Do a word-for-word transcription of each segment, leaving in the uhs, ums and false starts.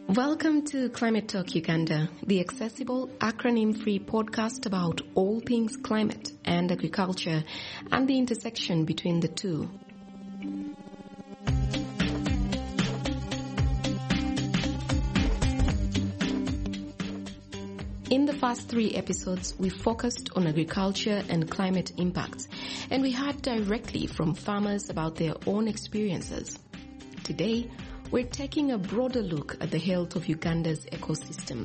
Welcome to Climate Talk Uganda, the accessible, acronym-free podcast about all things climate and agriculture and the intersection between the two. In the first three episodes, we focused on agriculture and climate impacts, and we heard directly from farmers about their own experiences. Today, we're taking a broader look at the health of Uganda's ecosystem.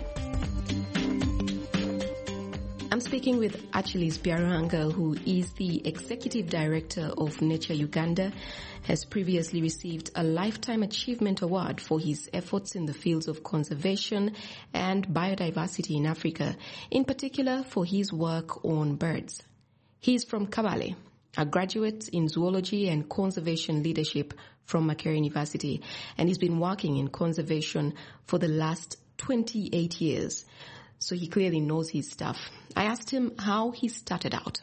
I'm speaking with Achilles Byaranga, who is the Executive Director of Nature Uganda, has previously received a Lifetime Achievement Award for his efforts in the fields of conservation and biodiversity in Africa, in particular for his work on birds. He's from Kabale, a graduate in zoology and conservation leadership from Makerere University, and he's been working in conservation for the last twenty-eight years. So he clearly knows his stuff. I asked him how he started out.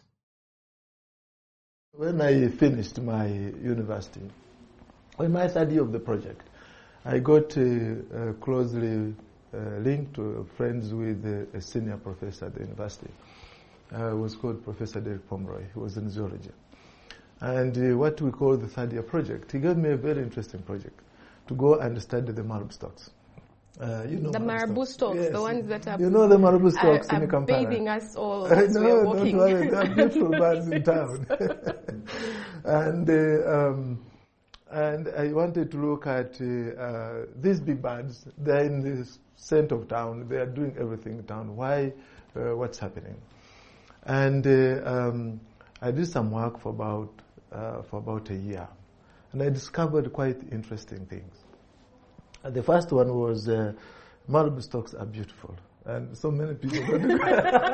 When I finished my university, when my study of the project, I got uh, uh, closely uh, linked to friends with uh, a senior professor at the university. Uh, was called Professor Derek Pomeroy. He was in zoology. And uh, what we call the third year project, he gave me a very interesting project to go and study the marab stalks. Uh, you know the marabou stalks, yes. The ones that are, you know the marabou stalks are, in Kampala. Bathing us all as no, we are walking. Don't worry, they are beautiful birds in town. and uh, um, and I wanted to look at uh, uh, these big birds. They're in the center of town. They are doing everything in town. Why? Uh, what's happening? And uh, um, I did some work for about uh, for about a year, and I discovered quite interesting things. And the first one was uh, marabou stalks are beautiful, and so many people don't agree.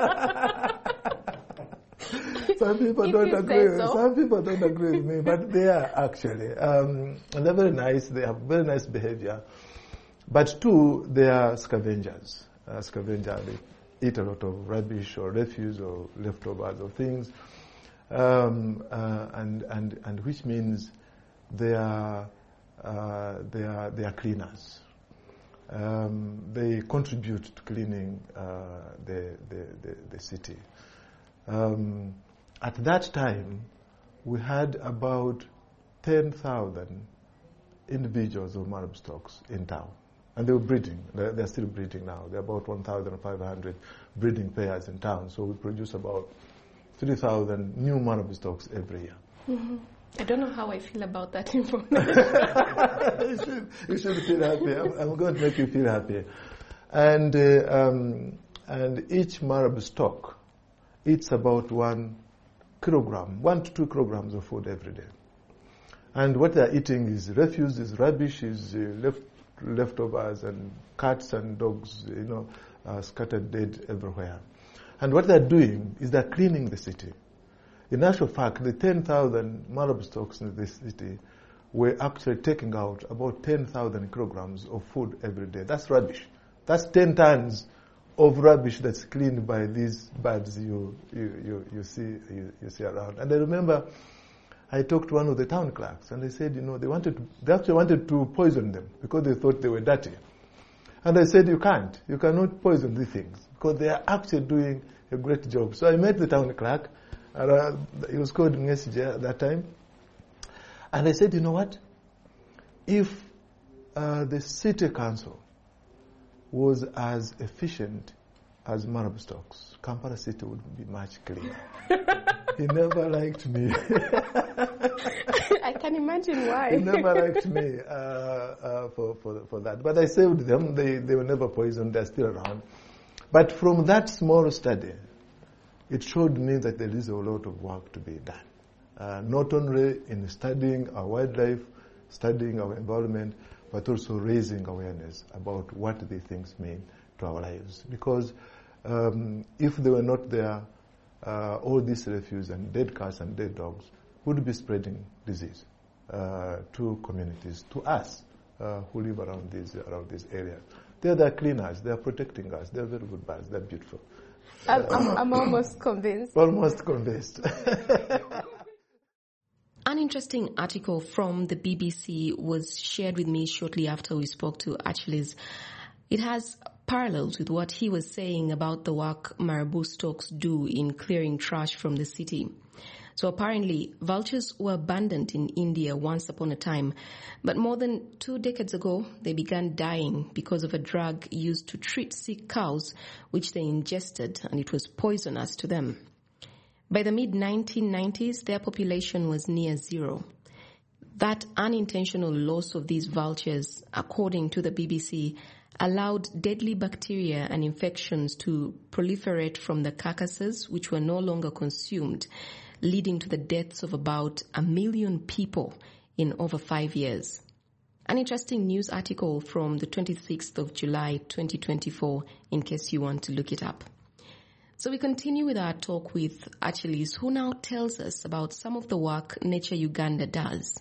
Some people if don't agree. So. Some people don't agree with me, but they are actually. Um, and they're very nice. They have very nice behavior. But two, they are scavengers. Uh, scavenger. They eat a lot of rubbish or refuse or leftovers of things, um, uh, and and and which means they are. Uh, they are they are cleaners. Um, they contribute to cleaning uh, the, the, the the city. Um, at that time, we had about ten thousand individuals of marab stalks in town, and they were breeding. They're, they're still breeding now. There are about one thousand five hundred breeding pairs in town. So we produce about three thousand new marab stalks every year. Mm-hmm. I don't know how I feel about that information. you, should, you should feel happy. I'm, I'm going to make you feel happy. And uh, um, and each marab stock eats about one kilogram, one to two kilograms of food every day. And what they're eating is refuse, is rubbish, is uh, left leftovers, and cats and dogs, you know, uh, scattered dead everywhere. And what they're doing is they're cleaning the city. In actual fact, the ten thousand marab stalks in this city were actually taking out about ten thousand kilograms of food every day. That's rubbish. That's ten tons of rubbish that's cleaned by these birds you you, you, you see you, you see around. And I remember I talked to one of the town clerks, and they said, you know, they wanted to, they actually wanted to poison them because they thought they were dirty. And I said, you can't. You cannot poison these things because they are actually doing a great job. So I met the town clerk. And, uh, he was called Ngesije at that time. And I said, you know what? If uh, the city council was as efficient as marab stalks, Kampala city would be much cleaner. He never liked me. I can imagine why. He never liked me uh, uh, for, for, for that. But I saved them. They, they were never poisoned. They're still around. But from that small study, it showed me that there is a lot of work to be done. Uh, not only in studying our wildlife, studying our environment, but also raising awareness about what these things mean to our lives. Because um, if they were not there, uh, all this refuse and dead cats and dead dogs would be spreading disease uh, to communities, to us uh, who live around these around these areas. They are the cleaners. They are protecting us. They are very good birds. They are beautiful. I'm, I'm almost convinced. Almost convinced. An interesting article from the B B C was shared with me shortly after we spoke to Achilles. It has parallels with what he was saying about the work marabou storks do in clearing trash from the city. So apparently, vultures were abundant in India once upon a time, but more than two decades ago, they began dying because of a drug used to treat sick cows, which they ingested, and it was poisonous to them. By the mid nineteen nineties, their population was near zero. That unintentional loss of these vultures, according to the B B C, allowed deadly bacteria and infections to proliferate from the carcasses, which were no longer consumed, leading to the deaths of about a million people in over five years. An interesting news article from the twenty-sixth of July, twenty twenty-four, in case you want to look it up. So we continue with our talk with Achilles, who now tells us about some of the work Nature Uganda does.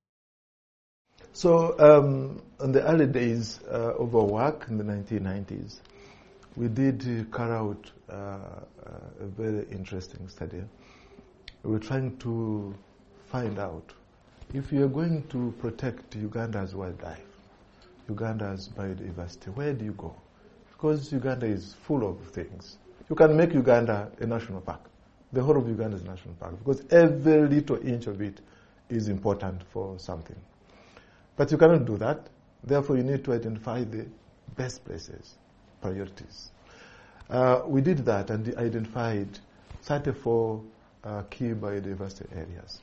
So um, in the early days uh, of our work in the nineteen nineties, we did uh, carry out uh, uh, a very interesting study. We were trying to find out if you are going to protect Uganda's wildlife, Uganda's biodiversity, where do you go? Because Uganda is full of things. You can make Uganda a national park. The whole of Uganda is a national park because every little inch of it is important for something. But you cannot do that. Therefore, you need to identify the best places, priorities. Uh, we did that and identified thirty-four Uh, key biodiversity areas.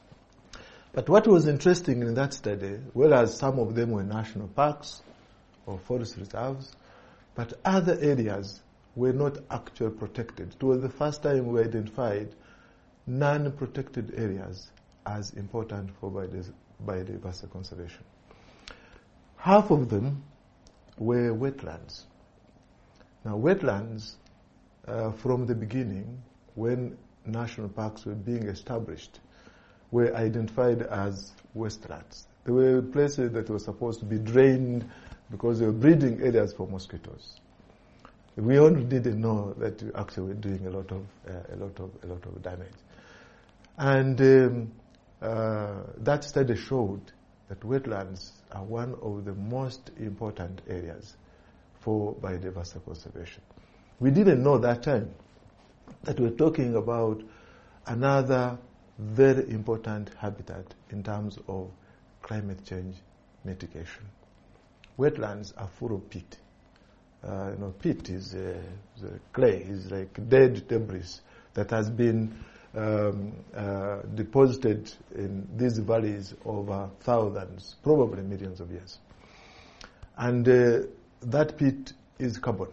But what was interesting in that study, whereas some of them were national parks or forest reserves, but other areas were not actually protected. It was the first time we identified non-protected areas as important for biodiversity conservation. Half of them were wetlands. Now, wetlands, uh, from the beginning, when national parks were being established, were identified as wastelands. They were places that were supposed to be drained because they were breeding areas for mosquitoes. We only didn't know that we actually were doing a lot of uh, a lot of a lot of damage. And um, uh, that study showed that wetlands are one of the most important areas for biodiversity conservation. We didn't know that time that we're talking about another very important habitat in terms of climate change mitigation. Wetlands are full of peat. Uh, you know, peat is, uh, is a clay, is like dead debris that has been um, uh, deposited in these valleys over thousands, probably millions of years. And uh, that peat is carbon.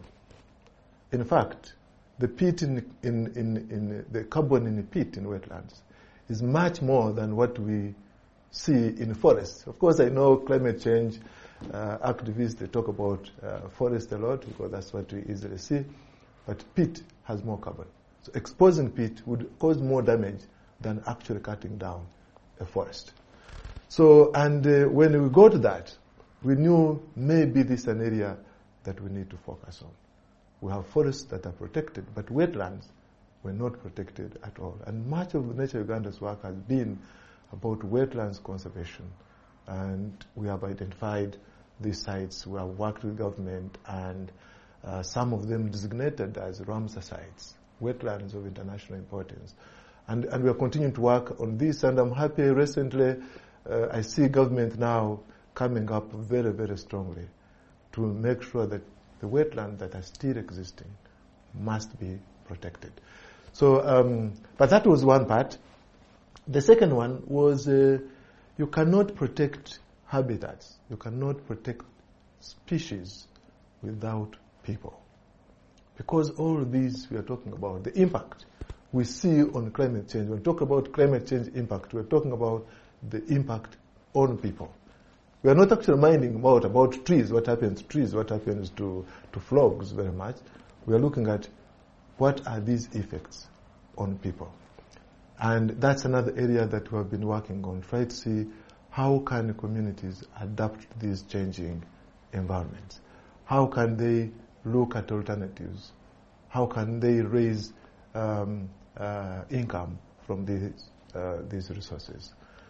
In fact, the peat in, in, in, in the carbon in the peat in wetlands is much more than what we see in forests. Of course, I know climate change uh, activists, they talk about uh, forest a lot because that's what we easily see, but peat has more carbon. So exposing peat would cause more damage than actually cutting down a forest. So, and uh, when we got that, we knew maybe this is an area that we need to focus on. We have forests that are protected, but wetlands were not protected at all. And much of Nature Uganda's work has been about wetlands conservation. And we have identified these sites. We have worked with government, and uh, some of them designated as Ramsar sites, wetlands of international importance. And, and we are continuing to work on this, and I'm happy recently uh, I see government now coming up very, very strongly to make sure that the wetlands that are still existing must be protected. So, um, but that was one part. The second one was uh, you cannot protect habitats, you cannot protect species without people. Because all of these we are talking about, the impact we see on climate change. When we talk about climate change impact, we are talking about the impact on people. We are not actually minding about, about trees, what happens to trees, what happens to, to frogs very much. We are looking at what are these effects on people. And that's another area that we have been working on, try to see how can communities adapt to these changing environments. How can they look at alternatives? How can they raise um, uh, income from these, uh, these resources?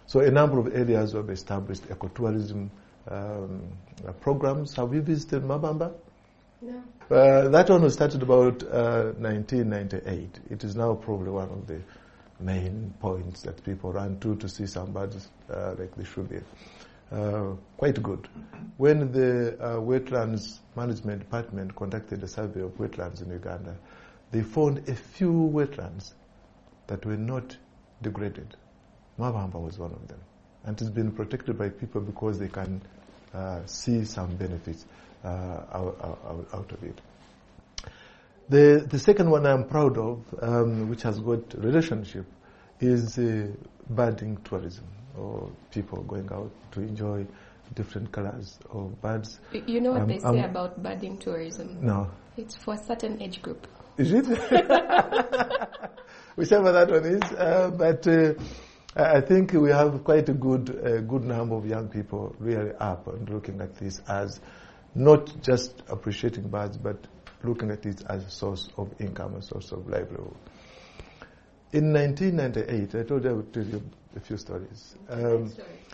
So a number of areas have established ecotourism um, uh, programs. Have you visited Mabamba? No. Uh, that one was started about uh, nineteen ninety-eight. It is now probably one of the main points that people run to to see some birds uh, like the should be. Uh, quite good. When the uh, Wetlands Management Department conducted a survey of wetlands in Uganda, they found a few wetlands that were not degraded. Mabamba was one of them. And it's been protected by people because they can uh, see some benefits uh, out, out, out of it. The, the second one I'm proud of, um, which has got relationship, is uh, birding tourism, or people going out to enjoy different colors of birds. You know what um, they say um, about birding tourism? No. It's for a certain age group. Is it? Whichever that one is. Uh, but uh, I think we have quite a good, uh, good number of young people really up and looking at this as not just appreciating birds, but looking at it as a source of income, a source of livelihood. In nineteen ninety-eight, I told you I would tell you a few stories. Um,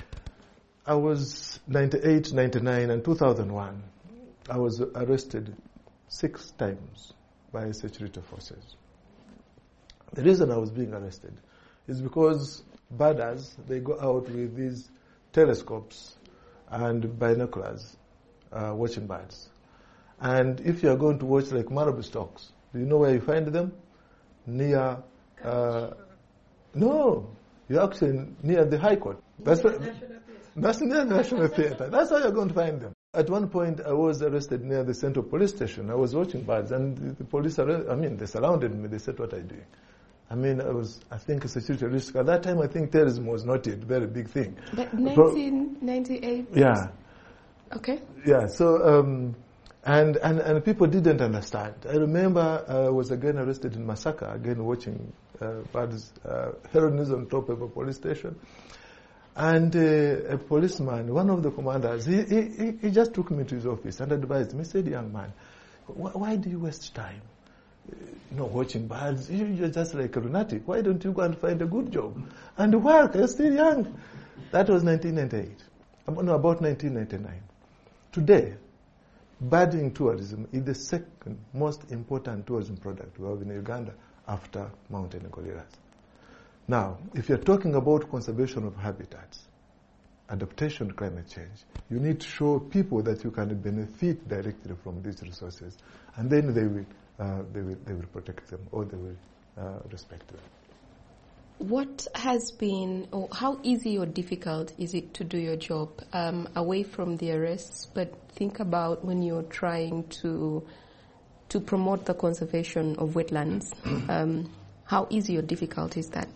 I was ninety-eight, ninety-nine, and two thousand one. I was arrested six times by security forces. The reason I was being arrested is because birders, they go out with these telescopes and binoculars uh, watching birds. And if you are going to watch like marabou storks, do you know where you find them? Near, uh, no, you're actually near the High Court. That's, what, that's near the National Theatre. That's how you're going to find them. At one point, I was arrested near the Central Police Station. I was watching birds, and the, the police, arre- I mean, they surrounded me. They said, what are you doing? I mean, I was, I think, a security risk. At that time, I think terrorism was not a very big thing. But nineteen ninety-eight? Yeah. Okay. Yeah, so, um, and, and, and people didn't understand. I remember I was again arrested in Masaka, again watching uh, birds, uh, herons on top of a police station. And uh, a policeman, one of the commanders, he, he, he just took me to his office and advised me. He said, young man, wh- why do you waste time? You know, watching birds, you're just like a lunatic. Why don't you go and find a good job and work? You're still young. That was nineteen ninety-eight. No, about nineteen ninety-nine. Today, birding tourism is the second most important tourism product we have in Uganda after mountain gorillas. Now, if you're talking about conservation of habitats, adaptation to climate change, you need to show people that you can benefit directly from these resources, and then they will, uh, they will, they will protect them, or they will uh, respect them. What has been, or how easy or difficult is it to do your job um, away from the arrests? But think about when you're trying to to promote the conservation of wetlands. Um, how easy or difficult is that?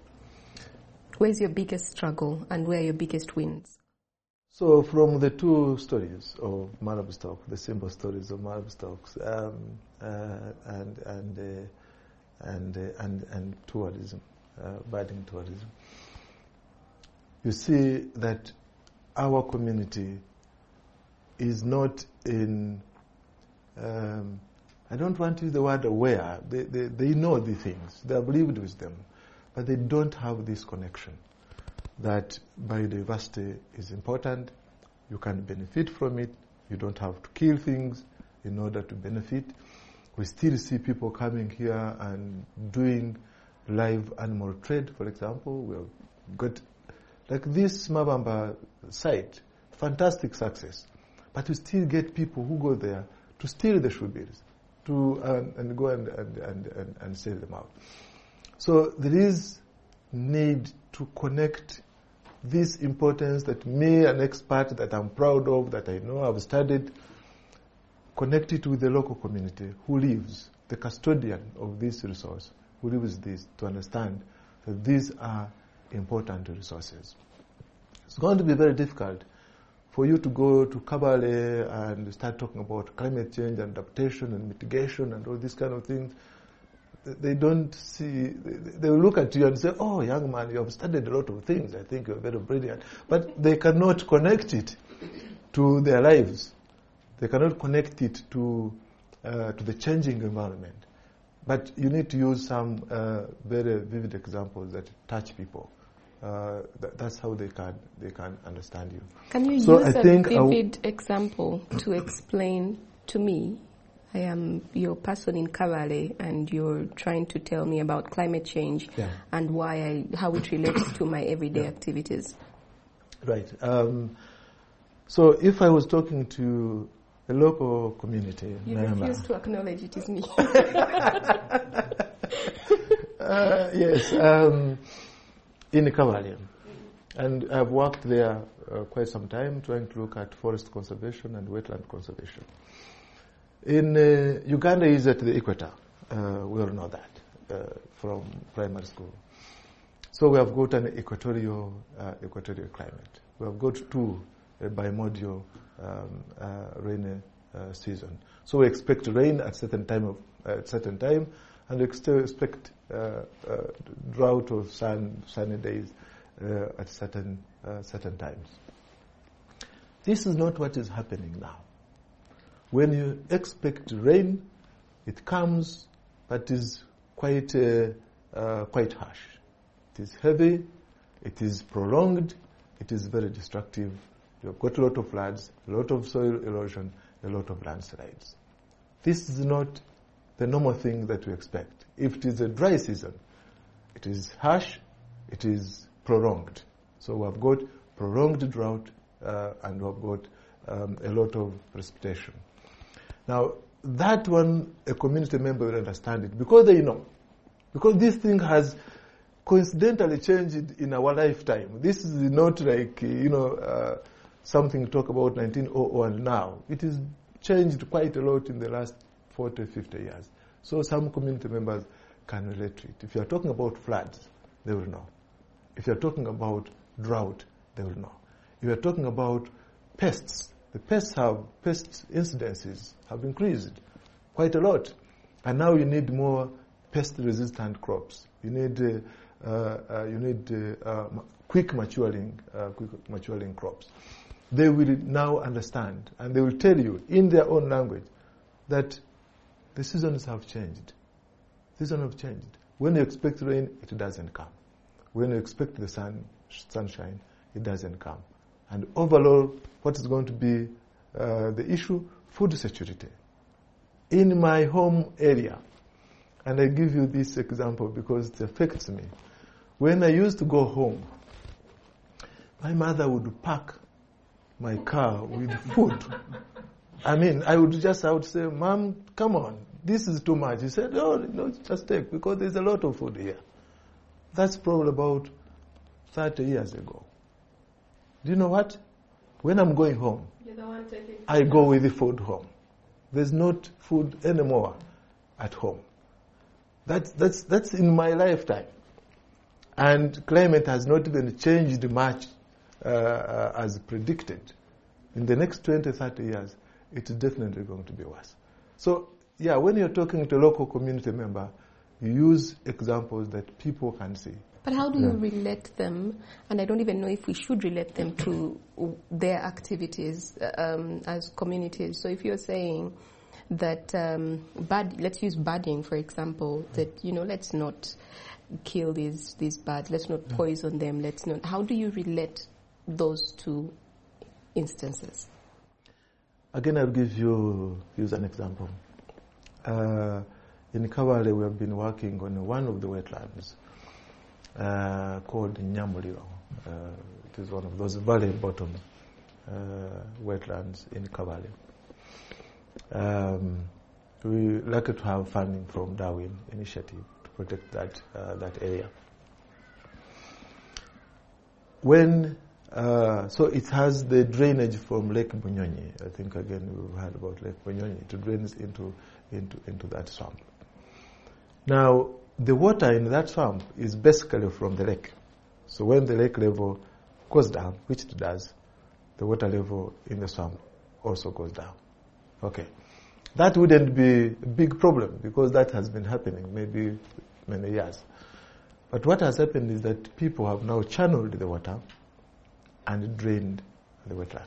Where's your biggest struggle and where are your biggest wins? So from the two stories of marabou stork, the simple stories of marabou storks, um, uh, and and uh, and, uh, and and tourism, uh, birding tourism, you see that our community is not in. Um, I don't want to use the word aware. They, they they know the things. They have lived with them. But they don't have this connection that biodiversity is important, you can benefit from it, you don't have to kill things in order to benefit. We still see people coming here and doing live animal trade, for example. We've got, like this Mabamba site, fantastic success. But we still get people who go there to steal the shoebills, to uh, and go and, and, and, and, and sell them out. So there is need to connect this importance that me, an expert that I'm proud of, that I know I've studied, connect it with the local community who lives, the custodian of this resource, who lives this, to understand that these are important resources. It's going to be very difficult for you to go to Kabale and start talking about climate change and adaptation and mitigation and all these kind of things. They don't see, they will look at you and say, oh, young man, you have studied a lot of things. I think you're very brilliant. But they cannot connect it to their lives. They cannot connect it to uh, to the changing environment. But you need to use some uh, very vivid examples that touch people uh, th- that's how they can they can understand you. Can you So use I a think I w- vivid example to explain to me? I am your person in Kavale, and you're trying to tell me about climate change Yeah. and why I, how it relates to my everyday Yeah. activities. Right. Um, so if I was talking to a local community You member, refuse to acknowledge it is me. uh, yes, um, in Kavale, and I've worked there uh, quite some time, trying to look at forest conservation and wetland conservation. In uh, Uganda is at the equator. Uh, we all know that uh, from primary school. So we have got an equatorial uh, equatorial climate. We have got two uh, bimodial um, uh, rainy uh, season. So we expect rain at certain time of uh, at certain time, and we still expect uh, uh, drought or sun sunny days uh, at certain uh, certain times. This is not what is happening now. When you expect rain, it comes, but is quite uh, uh, quite harsh. It is heavy, it is prolonged, it is very destructive. You've got a lot of floods, a lot of soil erosion, a lot of landslides. This is not the normal thing that we expect. If it is a dry season, it is harsh, it is prolonged. So we have got prolonged drought uh, and we have got um, a lot of precipitation. Now, that one, a community member will understand it because they know. Because this thing has coincidentally changed in our lifetime. This is not like, you know, uh, something to talk about nineteen oh one now. It has changed quite a lot in the last forty, fifty years. So some community members can relate to it. If you are talking about floods, they will know. If you are talking about drought, they will know. If you are talking about pests, the pests have, pest incidences have increased quite a lot. And now you need more pest-resistant crops. You need uh, uh, uh, you need uh, uh, quick maturing, uh, quick maturing crops. They will now understand, and they will tell you in their own language that the seasons have changed. Seasons have changed. When you expect rain, it doesn't come. When you expect the sun, sunshine, it doesn't come. And overall, what is going to be uh, the issue? Food security. In my home area, and I give you this example because it affects me. When I used to go home, my mother would pack my car with food. I mean, I would just, I would say, Mom, come on, this is too much. He said, no, no, just take, because there's a lot of food here. That's probably about thirty years ago. Do you know what? When I'm going home, You're the one taking I go with the food home. There's not food anymore at home. That's, that's, that's in my lifetime. And climate has not even changed much uh, uh, as predicted. In the next twenty, thirty years, it's definitely going to be worse. So, yeah, when you're talking to a local community member, you use examples that people can see. But how do you relate them? And I don't even know if we should relate them to their activities um, as communities. So if you're saying that, um, bad, let's use budding, for example, that, you know, let's not kill these, these birds, let's not poison them, let's not. How do you relate those two instances? Again, I'll give you use an example. Uh, in Kavale, we have been working on one of the wetlands uh, called Nyamuliro. Uh, it is one of those valley bottom uh, wetlands in Kavale. Um, we lucky to have funding from Darwin Initiative to protect that uh, that area. When uh, so it has the drainage from Lake Bunyonyi. I think again we've heard about Lake Bunyonyi. It drains into into into that swamp. Now the water in that swamp is basically from the lake. So when the lake level goes down, which it does, the water level in the swamp also goes down. Okay. That wouldn't be a big problem because that has been happening maybe many years. But what has happened is that people have now channeled the water and drained the wetland.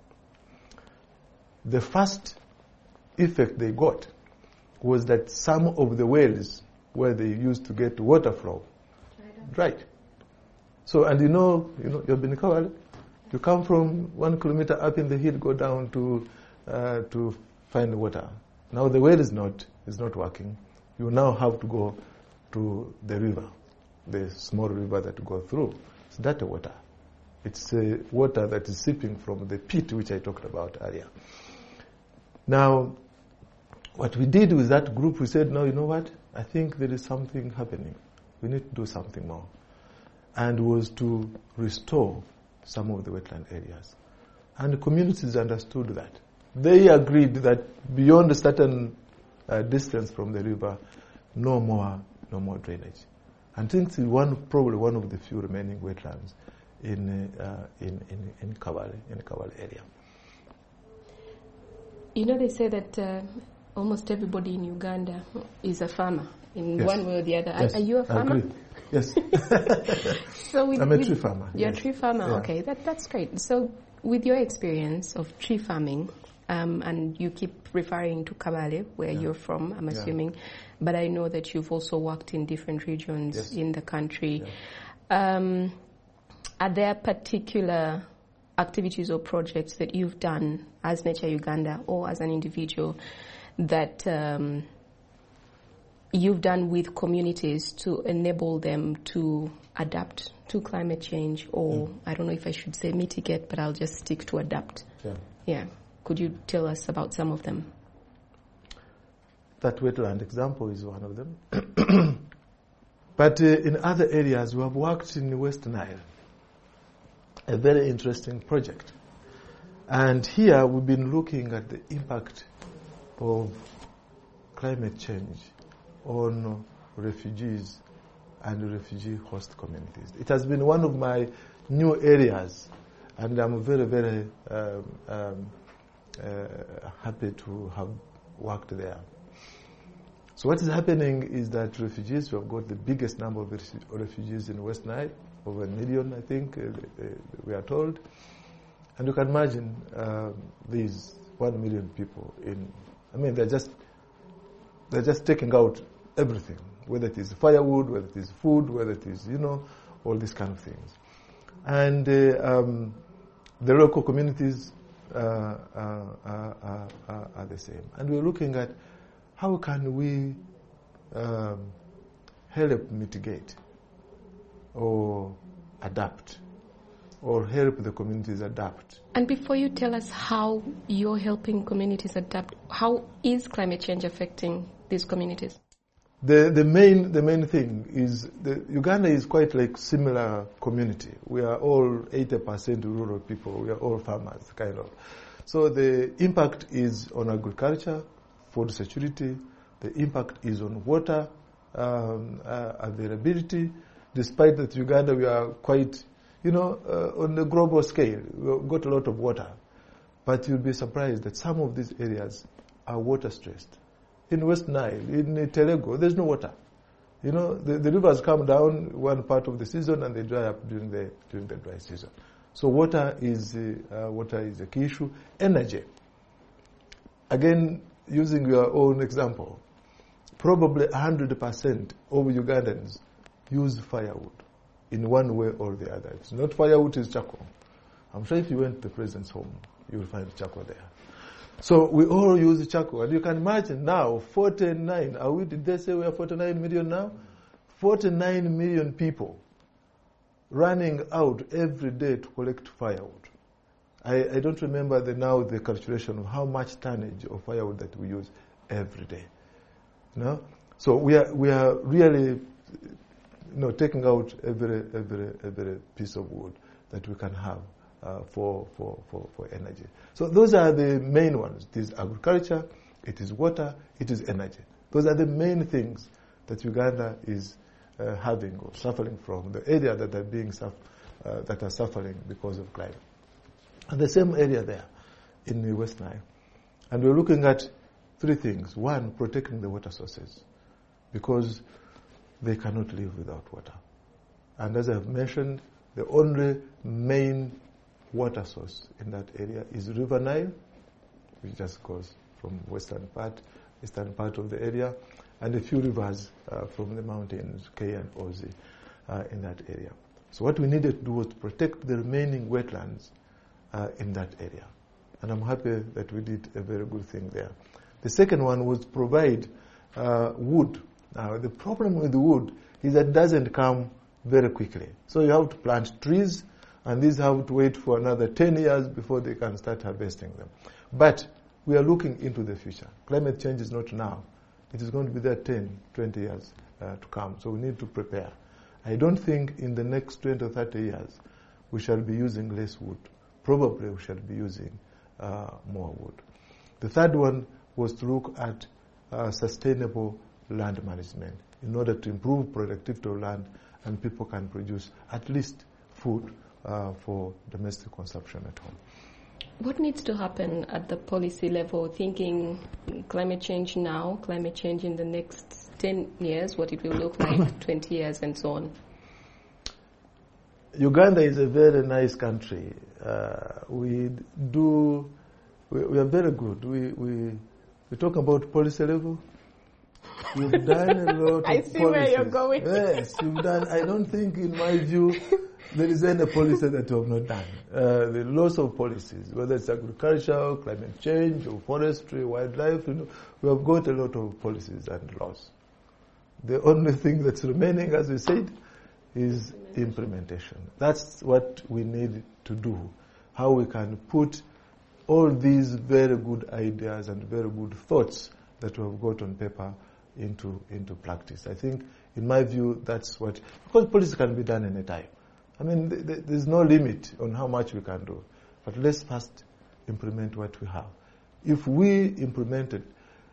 The first effect they got was that some of the wells where they used to get water flow dried. So, and you know, you know, you've been covered. You come from one kilometer up in the hill, go down to uh, to find water. Now the well is not is not working. You now have to go to the river, the small river that go through. It's dirty water. It's uh, water that is seeping from the pit which I talked about earlier. Now, what we did with that group, we said, no, you know what? I think there is something happening. We need to do something more. And was to restore some of the wetland areas. And the communities understood that. They agreed that beyond a certain uh, distance from the river, no more, no more drainage. And I think it's one, probably one of the few remaining wetlands in uh, in in in Kabale, in the Kabale area. You know, they say that uh, almost everybody in Uganda is a farmer in Yes. one way or the other. Yes, Are, are you a I farmer? agree. Yes. So with, I'm a with- tree farmer. You're yes. a tree farmer. Yeah. Okay, that that's great. So with your experience of tree farming, um, and you keep referring to Kabale, where Yeah. you're from, I'm Yeah. assuming, but I know that you've also worked in different regions Yes. in the country. Yeah. Um, are there particular activities or projects that you've done as Nature Uganda or as an individual that um, you've done with communities to enable them to adapt to climate change, or Mm. I don't know if I should say mitigate, but I'll just stick to adapt. Yeah. Yeah. Could you tell us about some of them? That wetland example is one of them. But uh, in other areas, we have worked in the West Nile, a very interesting project. And here we've been looking at the impact of climate change on refugees and refugee host communities. It has been one of my new areas, and I'm very, very um, um, uh, happy to have worked there. So what is happening is that refugees, we have got the biggest number of refugees in West Nile, over a million, I think, uh, uh, we are told. And you can imagine um, these one million people in, I mean, they're just, they're just taking out everything, whether it is firewood, whether it is food, whether it is, you know, all these kind of things. And uh, um, the local communities uh, uh, uh, uh, are the same. And we're looking at how can we um, help mitigate or adapt or help the communities adapt. And before you tell us how you're helping communities adapt, how is climate change affecting these communities? The the main the main thing is the Uganda is quite like similar community. We are all eighty percent rural people. We are all farmers, kind of. So the impact is on agriculture, food security. The impact is on water um, uh, availability. Despite that, Uganda we are quite, you know, uh, on the global scale. We've got a lot of water, but you'll be surprised that some of these areas are water stressed. In West Nile, in Telego, there's no water. You know, the, the rivers come down one part of the season and they dry up during the during the dry season. So water is uh, water is a key issue. Energy. Again, using your own example, probably one hundred percent of Ugandans use firewood in one way or the other. It's not firewood, it's charcoal. I'm sure if you went to the president's home, you will find charcoal there. So we all use charcoal. And you can imagine now, forty-nine, are we, did they say we are forty-nine million now? forty-nine million people running out every day to collect firewood. I, I don't remember the, now the calculation of how much tonnage of firewood that we use every day. You know? So we are we are really, you know, taking out every every every piece of wood that we can have uh, for, for for for energy. So those are the main ones. It is agriculture, it is water, it is energy. Those are the main things that Uganda is uh, having or suffering from. The area that are being suff- uh, that are suffering because of climate. And the same area there in the West Nile. And we're looking at three things. One, protecting the water sources, because they cannot live without water. And as I've mentioned, the only main water source in that area is River Nile, which just goes from western part, eastern part of the area, and a few rivers uh, from the mountains, Kei and Ozi, uh, in that area. So what we needed to do was to protect the remaining wetlands uh, in that area. And I'm happy that we did a very good thing there. The second one was provide uh, wood. Now, the problem with the wood is that it doesn't come very quickly. So you have to plant trees, and these have to wait for another ten years before they can start harvesting them. But we are looking into the future. Climate change is not now. It is going to be there ten, twenty years uh, to come. So we need to prepare. I don't think in the next twenty or thirty years we shall be using less wood. Probably we shall be using uh, more wood. The third one was to look at uh, sustainable land management in order to improve productivity of land and people can produce at least food uh, for domestic consumption at home. What needs to happen at the policy level, thinking climate change now, climate change in the next ten years, what it will look like twenty years and so on? Uganda is a very nice country. Uh, we do, we, we are very good. We, we, we talk about policy level. We've done a lot of I see policies. where you're going. Yes, you've done. I don't think, in my view, there is any policy that you have not done. Uh, there are lots of policies, whether it's agriculture, climate change, or forestry, wildlife. You know, we have got a lot of policies and laws. The only thing that's remaining, as we said, is implementation. That's what we need to do. How we can put all these very good ideas and very good thoughts that we have got on paper into into practice. I think, in my view, that's what, because policy can be done any time. I mean, th- th- there's no limit on how much we can do. But let's first implement what we have. If we implemented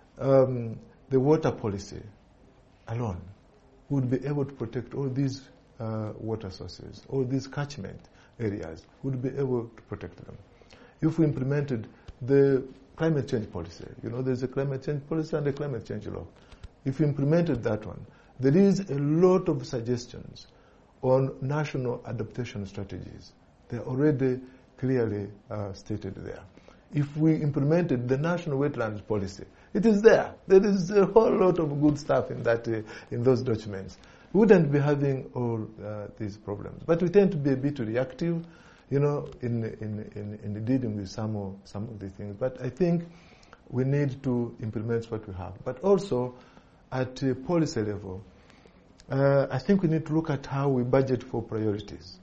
um, the water policy alone, we would be able to protect all these uh, water sources, all these catchment areas, we would be able to protect them. If we implemented the climate change policy, you know, there's a climate change policy and a climate change law. If we implemented that one, there is a lot of suggestions on national adaptation strategies. They're already clearly uh, stated there. If we implemented the national wetlands policy, it is there. There is a whole lot of good stuff in that, uh, in those documents. We wouldn't be having all uh, these problems. But we tend to be a bit reactive, you know, in in in, in dealing with some of some of the things. But I think we need to implement what we have. But also, at uh, policy level, uh, I think we need to look at how we budget for priorities.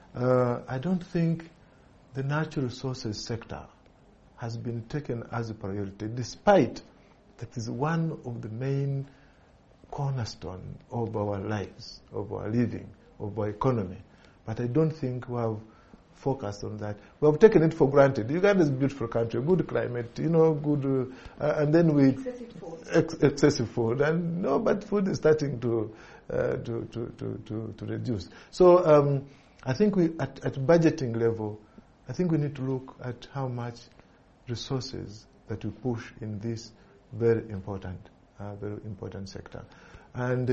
Uh, I don't think the natural resources sector has been taken as a priority, despite that is one of the main cornerstone of our lives, of our living, of our economy. But I don't think we have focused on that. We have taken it for granted. Uganda is a beautiful country, good climate, you know, good, uh, and then we excessive food. Ex- excessive food, and no, but food is starting to uh, to, to, to, to to reduce. So um, I think we at, at budgeting level, I think we need to look at how much resources that we push in this very important, uh, very important sector. And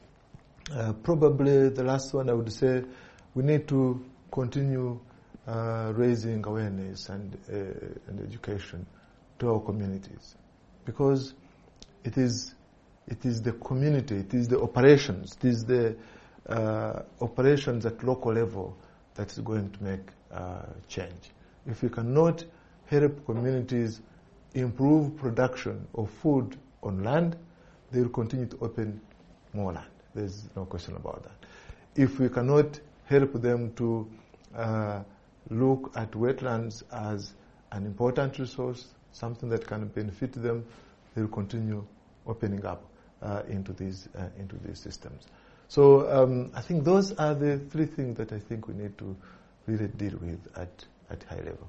uh, uh, probably the last one I would say, we need to continue uh, raising awareness and uh, and education to our communities, because it is it is the community, it is the operations, it is the uh, operations at local level that is going to make uh, change. If we cannot help communities improve production of food on land, they will continue to open more land. There's no question about that. If we cannot help them to uh, look at wetlands as an important resource, something that can benefit them, they will continue opening up uh, into these uh, into these systems. So um, I think those are the three things that I think we need to really deal with at, at high level.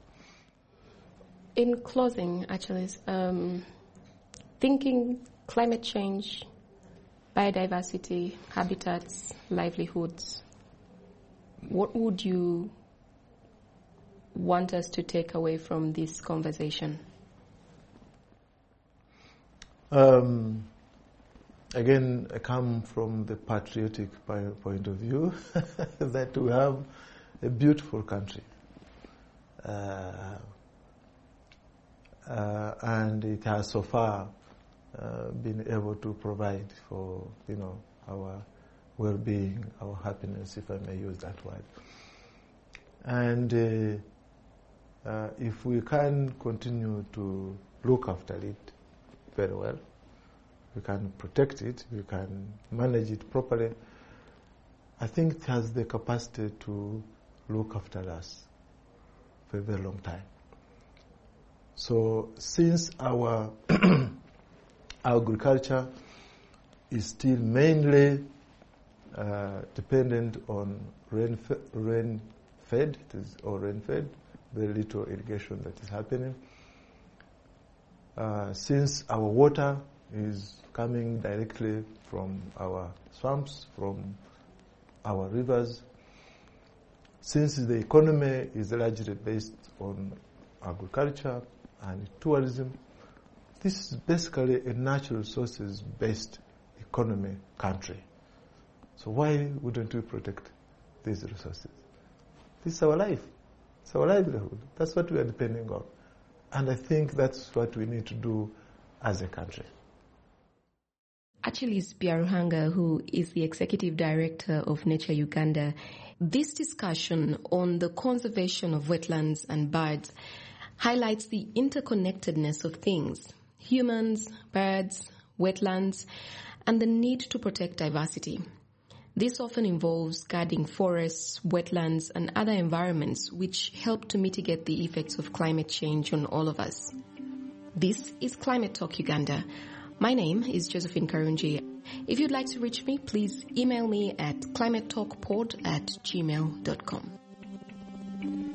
In closing, actually, um, thinking climate change, biodiversity, habitats, livelihoods, what would you want us to take away from this conversation? Um, again, I come from the patriotic point of view that we have a beautiful country. Uh, uh, and it has so far uh, been able to provide for, you know, our well-being, our happiness, if I may use that word. And uh, uh, if we can continue to look after it very well, we can protect it, we can manage it properly, I think it has the capacity to look after us for a very long time. So since our agriculture is still mainly uh, dependent on rain, rain fed, it is, or rain fed, very little irrigation that is happening. Uh, since our water is coming directly from our swamps, from our rivers, since the economy is largely based on agriculture and tourism, this is basically a natural resources based economy country. So why wouldn't we protect these resources? This is our life. It's our livelihood. That's what we are depending on. And I think that's what we need to do as a country. Achilles Byaruhanga, who is the Executive Director of Nature Uganda, this discussion on the conservation of wetlands and birds highlights the interconnectedness of things, humans, birds, wetlands, and the need to protect diversity. This often involves guarding forests, wetlands, and other environments which help to mitigate the effects of climate change on all of us. This is Climate Talk Uganda. My name is Josephine Karunji. If you'd like to reach me, please email me at climatetalkpod at gmail dot com.